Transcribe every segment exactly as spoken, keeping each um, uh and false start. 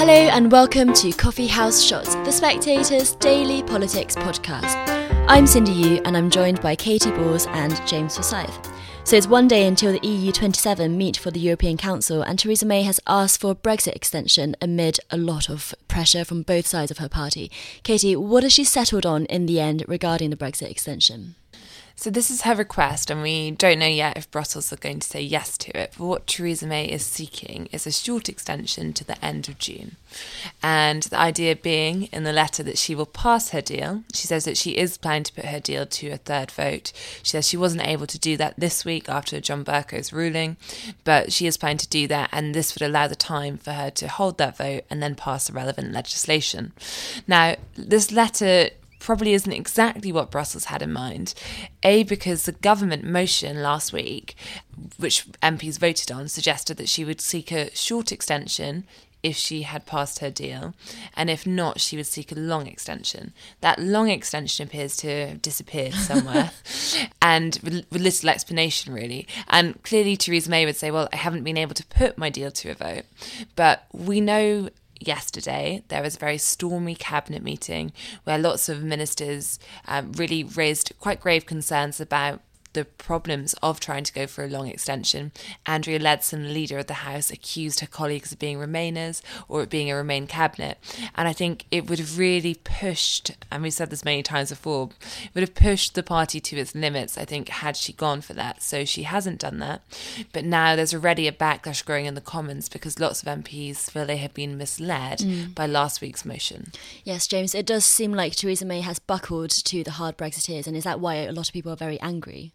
Hello and welcome to Coffee House Shots, The Spectator's daily politics podcast. I'm Cindy Yu and I'm joined by Katy Balls and James Forsyth. So it's one day until the E U twenty-seven meet for the European Council, and Theresa May has asked for a Brexit extension amid a lot of pressure from both sides of her party. Katy, what has she settled on in the end regarding the Brexit extension? So this is her request, and we don't know yet if Brussels are going to say yes to it. But what Theresa May is seeking is a short extension to the end of June. And the idea being, in the letter, that she will pass her deal. She says that she is planning to put her deal to a third vote. She says she wasn't able to do that this week after John Berco's ruling, but she is planning to do that, and this would allow the time for her to hold that vote and then pass the relevant legislation. Now, this letter probably isn't exactly what Brussels had in mind. A, because the government motion last week, which M Ps voted on, suggested that she would seek a short extension if she had passed her deal, and if not, she would seek a long extension. That long extension appears to have disappeared somewhere, and with, with little explanation, really. And clearly Theresa May would say, well, I haven't been able to put my deal to a vote. But we know yesterday there was a very stormy cabinet meeting where lots of ministers um, really raised quite grave concerns about the problems of trying to go for a long extension. Andrea Leadsom, the leader of the House, accused her colleagues of being Remainers or it being a Remain cabinet. And I think it would have really pushed, and we've said this many times before, it would have pushed the party to its limits, I think, had she gone for that. So she hasn't done that. But now there's already a backlash growing in the Commons because lots of M Ps feel they have been misled mm. by last week's motion. Yes, James, it does seem like Theresa May has buckled to the hard Brexiteers, and is that why a lot of people are very angry?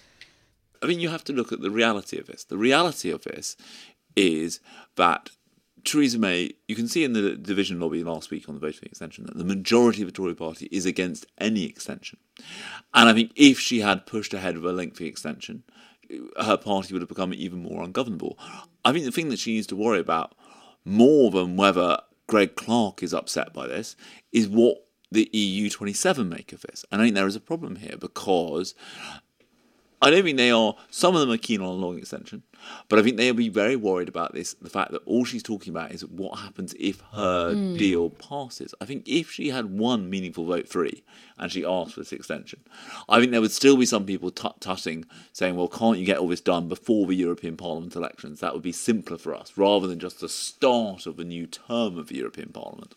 I mean, you have to look at the reality of this. The reality of this is that Theresa May, you can see in the division lobby last week on the voting extension that the majority of the Tory party is against any extension. And I think if she had pushed ahead with a lengthy extension, her party would have become even more ungovernable. I think the thing that she needs to worry about, more than whether Greg Clark is upset by this, is what the E U twenty-seven make of this. And I think there is a problem here because I don't think they are, some of them are keen on a long extension, but I think they'll be very worried about this, the fact that all she's talking about is what happens if her mm. deal passes. I think if she had one meaningful vote free and she asked for this extension, I think there would still be some people tut-tutting, saying, well, can't you get all this done before the European Parliament elections? That would be simpler for us, rather than just the start of a new term of the European Parliament.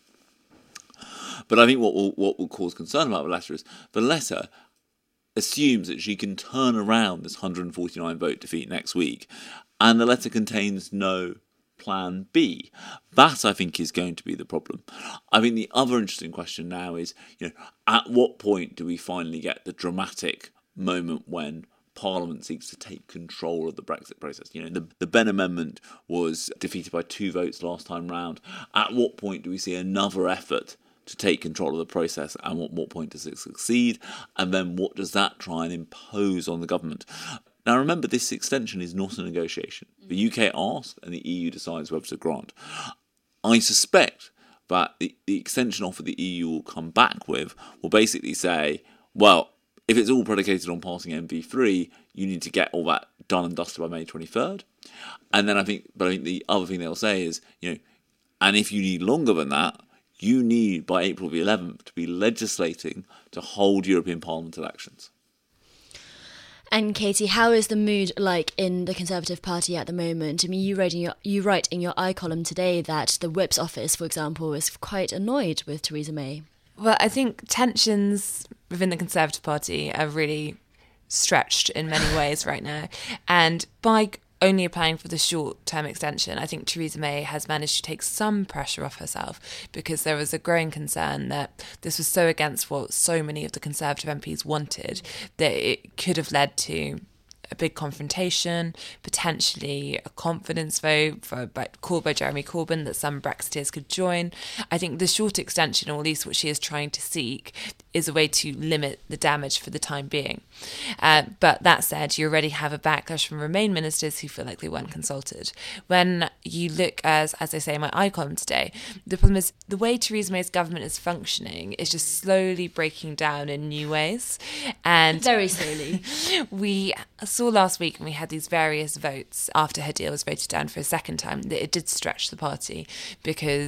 But I think what will, what will cause concern about the letter is the letter assumes that she can turn around this one hundred forty-nine vote defeat next week, and the letter contains no plan B. That, I think, is going to be the problem. I think the other interesting question now is, you know, at what point do we finally get the dramatic moment when Parliament seeks to take control of the Brexit process? You know, the, the Benn Amendment was defeated by two votes last time round. At what point do we see another effort to take control of the process, and at what point does it succeed, and then what does that try and impose on the government? Now remember, this extension is not a negotiation. The U K asks and the E U decides whether to grant. I suspect that the, the extension offer the E U will come back with will basically say, well, if it's all predicated on passing M V three, you need to get all that done and dusted by May twenty-third. And then I think, but I think the other thing they'll say is, you know, and if you need longer than that, you need, by April the eleventh, to be legislating to hold European Parliament elections. And Katy, how is the mood like in the Conservative Party at the moment? I mean, you write in your, you write in your I column today that the Whip's office, for example, is quite annoyed with Theresa May. Well, I think tensions within the Conservative Party are really stretched in many ways right now. And by only applying for the short-term extension, I think Theresa May has managed to take some pressure off herself, because there was a growing concern that this was so against what so many of the Conservative M Ps wanted that it could have led to a big confrontation, potentially a confidence vote for, by, called by Jeremy Corbyn that some Brexiteers could join. I think the short extension, or at least what she is trying to seek, is a way to limit the damage for the time being. Uh, but that said, you already have a backlash from Remain ministers who feel like they weren't consulted. When you look, as as I say in my I column today, the problem is the way Theresa May's government is functioning is just slowly breaking down in new ways. And very slowly. We saw last week when we had these various votes after her deal was voted down for a second time that it did stretch the party, because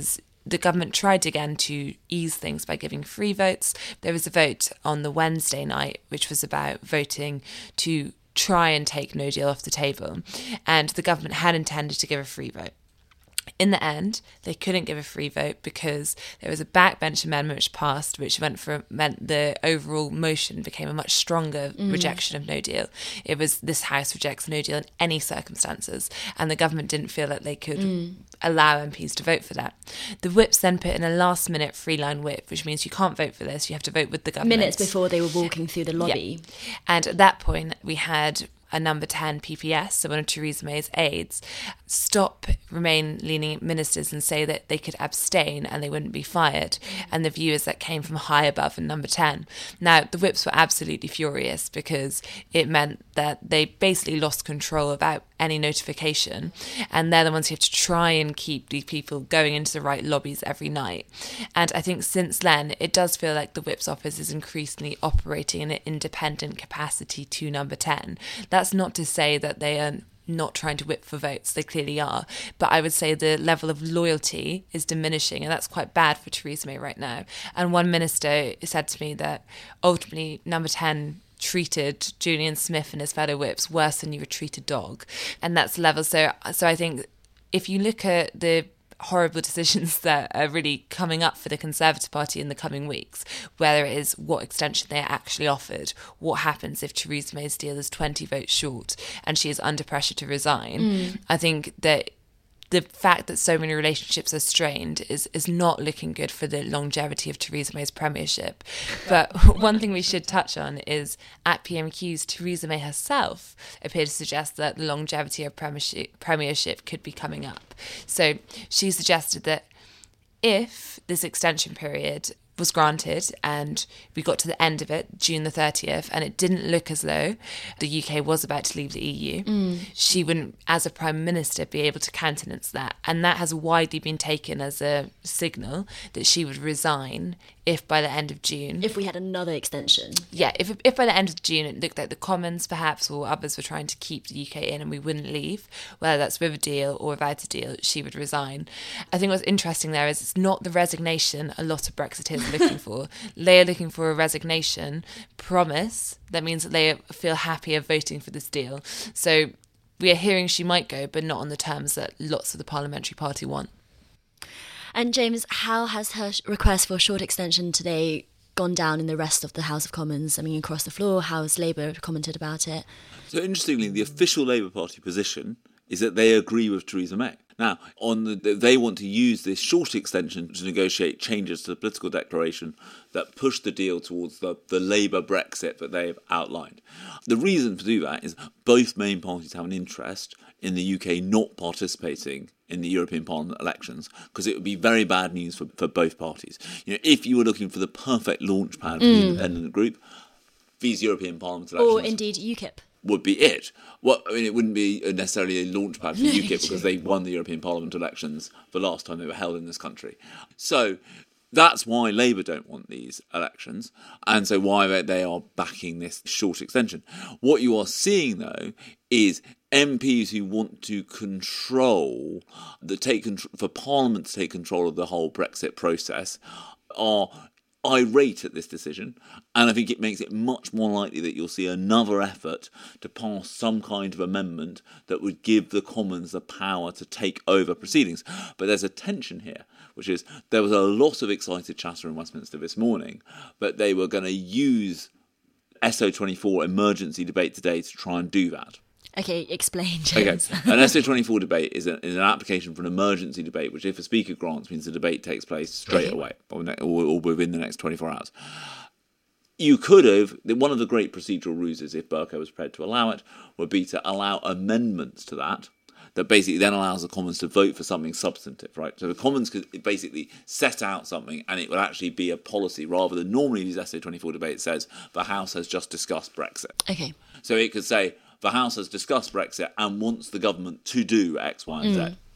the government tried again to ease things by giving free votes. There was a vote on the Wednesday night, which was about voting to try and take no deal off the table. And the government had intended to give a free vote. In the end, they couldn't give a free vote because there was a backbench amendment which passed, which meant for meant the overall motion became a much stronger mm. rejection of no deal. It was this House rejects no deal in any circumstances, and the government didn't feel that they could mm. allow M Ps to vote for that. The whips then put in a last-minute free-line whip, which means you can't vote for this, you have to vote with the government. Minutes before they were walking through the lobby. Yeah. And at that point, we had a number ten P P S, so one of Theresa May's aides, stop Remain-leaning ministers and say that they could abstain and they wouldn't be fired. And the view is that came from high above in number ten. Now, the whips were absolutely furious because it meant that they basically lost control without any notification. And they're the ones who have to try and keep these people going into the right lobbies every night. And I think since then, it does feel like the whip's office is increasingly operating in an independent capacity to number ten. That's not to say that they are not trying to whip for votes, they clearly are, but I would say the level of loyalty is diminishing, and that's quite bad for Theresa May right now. And one minister said to me that ultimately number ten treated Julian Smith and his fellow whips worse than you would treat a dog, and that's the level. So, so I think if you look at the horrible decisions that are really coming up for the Conservative Party in the coming weeks, whether it is what extension they are actually offered, what happens if Theresa May's deal is twenty votes short and she is under pressure to resign, mm. I think that the fact that so many relationships are strained is, is not looking good for the longevity of Theresa May's premiership. But one thing we should touch on is at P M Qs, Theresa May herself appeared to suggest that the longevity of premiership, premiership could be coming up. So she suggested that if this extension period was granted and we got to the end of it, June the thirtieth, and it didn't look as though the U K was about to leave the E U, mm. she wouldn't, as a Prime Minister, be able to countenance that. And that has widely been taken as a signal that she would resign if by the end of June... If we had another extension. Yeah, if if by the end of June it looked like the Commons perhaps or others were trying to keep the U K in and we wouldn't leave, whether that's with a deal or without a deal, she would resign. I think what's interesting there is it's not the resignation a lot of Brexiteers are looking for. They are looking for a resignation promise that means that they feel happy of voting for this deal. So we are hearing she might go, but not on the terms that lots of the parliamentary party want. And James, how has her request for a short extension today gone down in the rest of the House of Commons? I mean, across the floor, how has Labour commented about it? So interestingly, the official Labour Party position is that they agree with Theresa May. Now, on the, they want to use this short extension to negotiate changes to the political declaration that push the deal towards the, the Labour Brexit that they have outlined. The reason to do that is both main parties have an interest in the U K not participating in the European Parliament elections, because it would be very bad news for, for both parties. You know, if you were looking for the perfect launch pad for mm. the independent group, these European Parliament elections... Or indeed UKIP. ...would be it. Well, I mean, it wouldn't be necessarily a launch pad for UKIP because they won the European Parliament elections the last time they were held in this country. So that's why Labour don't want these elections, and so why they are backing this short extension. What you are seeing, though, is M Ps who want to control, the take contr- for Parliament to take control of the whole Brexit process, are irate at this decision, and I think it makes it much more likely that you'll see another effort to pass some kind of amendment that would give the Commons the power to take over proceedings. But there's a tension here, which is there was a lot of excited chatter in Westminster this morning that they were going to use S O twenty-four emergency debate today to try and do that. Okay, explain, James. Okay, an S O twenty-four debate is, a, is an application for an emergency debate, which if a speaker grants means the debate takes place straight away or, ne- or, or within the next twenty-four hours. You could have, one of the great procedural ruses, if Bercow was prepared to allow it, would be to allow amendments to that, that basically then allows the Commons to vote for something substantive, right? So the Commons could basically set out something and it would actually be a policy rather than normally these S O twenty-four debates says the House has just discussed Brexit. Okay. So it could say the House has discussed Brexit and wants the government to do X, Y and mm. Z.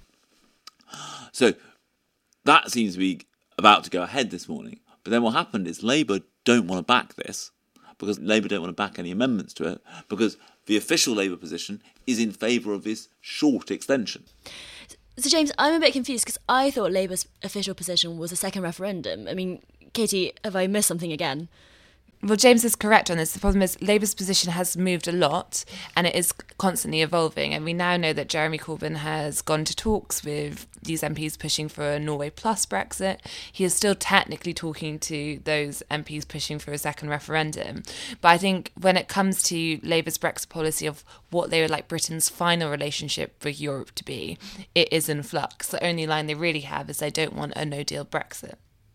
So that seems to be about to go ahead this morning. But then what happened is Labour don't want to back this because Labour don't want to back any amendments to it because the official Labour position is in favour of this short extension. So, James, I'm a bit confused because I thought Labour's official position was a second referendum. I mean, Katie, have I missed something again? Well, James is correct on this. The problem is Labour's position has moved a lot and it is constantly evolving. And we now know that Jeremy Corbyn has gone to talks with these M Ps pushing for a Norway plus Brexit. He is still technically talking to those M Ps pushing for a second referendum. But I think when it comes to Labour's Brexit policy of what they would like Britain's final relationship with Europe to be, it is in flux. The only line they really have is they don't want a no-deal Brexit.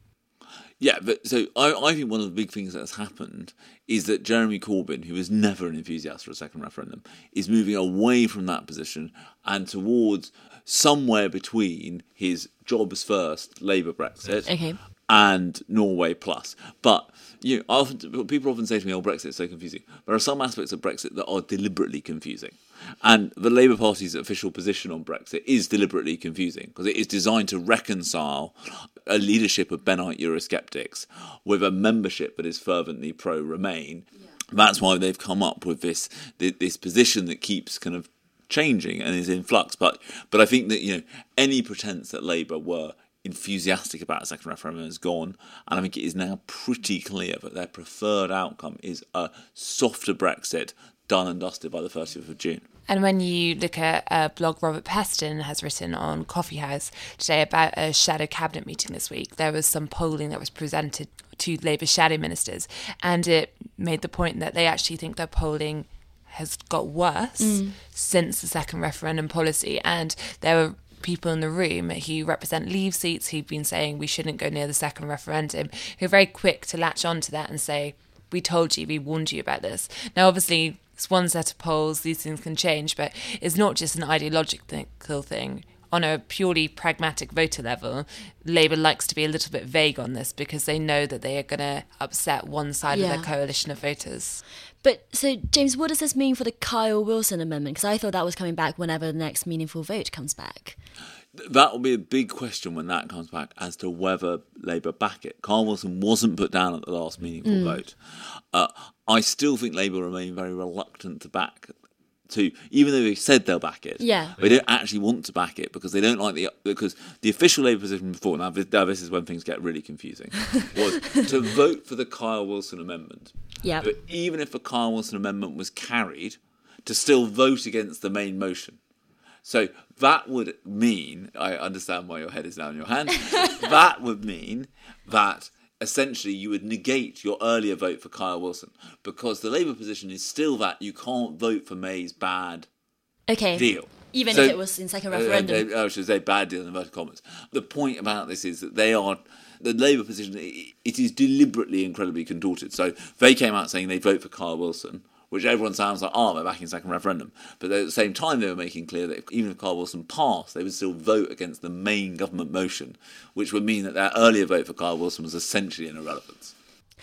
Yeah, but so I, I think one of the big things that's happened is that Jeremy Corbyn, who was never an enthusiast for a second referendum, is moving away from that position and towards somewhere between his jobs first Labour Brexit okay. and Norway plus. But you know, often, people often say to me, "Oh, Brexit is so confusing." There are some aspects of Brexit that are deliberately confusing. And the Labour Party's official position on Brexit is deliberately confusing because it is designed to reconcile a leadership of Benite Eurosceptics with a membership that is fervently pro-Remain. Yeah. That's why they've come up with this this position that keeps kind of changing and is in flux. But but I think that, you know, any pretense that Labour were enthusiastic about a second referendum is gone, and I think it is now pretty clear that their preferred outcome is a softer Brexit done and dusted by the thirtieth of June. And when you look at a blog Robert Peston has written on Coffee House today about a shadow cabinet meeting this week, there was some polling that was presented to Labour shadow ministers, and it made the point that they actually think their polling has got worse mm. since the second referendum policy. And there were people in the room who represent Leave seats who've been saying we shouldn't go near the second referendum, who are very quick to latch on to that and say, we told you, we warned you about this. Now, obviously, it's one set of polls, these things can change, but it's not just an ideological thing. On a purely pragmatic voter level, Labour likes to be a little bit vague on this because they know that they are going to upset one side yeah. of their coalition of voters. But, so, James, what does this mean for the Kyle Wilson amendment? Because I thought that was coming back whenever the next meaningful vote comes back. That will be a big question when that comes back as to whether Labour back it. Kyle Wilson wasn't put down at the last meaningful mm. vote. Uh, I still think Labour remain very reluctant to back to, even though they said they'll back it. Yeah. They don't actually want to back it because they don't like the, because the official Labour position before, now this, now this is when things get really confusing, was to vote for the Kyle Wilson amendment. Yeah. But even if the Kyle Wilson amendment was carried, to still vote against the main motion. So that would mean, I understand why your head is down in your hand, that would mean that essentially you would negate your earlier vote for Kyle Wilson because the Labour position is still that you can't vote for May's bad okay. deal. Even so, if it was in second referendum. Uh, I should say bad deal in inverted commas. The point about this is that they are, the Labour position, it is deliberately incredibly contorted. So they came out saying they'd vote for Kyle Wilson, which everyone sounds like, oh, they're backing second referendum. But at the same time, they were making clear that even if Kyle Wilson passed, they would still vote against the main government motion, which would mean that their earlier vote for Kyle Wilson was essentially an irrelevance.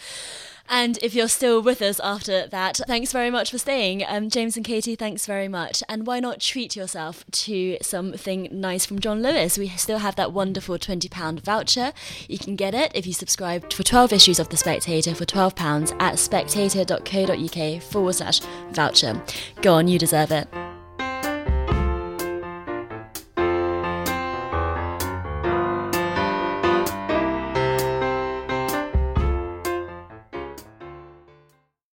And if you're still with us after that, thanks very much for staying. Um, James and Katie, thanks very much. And why not treat yourself to something nice from John Lewis? We still have that wonderful twenty pounds voucher. You can get it if you subscribe for twelve issues of The Spectator for twelve pounds at spectator.co.uk forward slash voucher. Go on, you deserve it.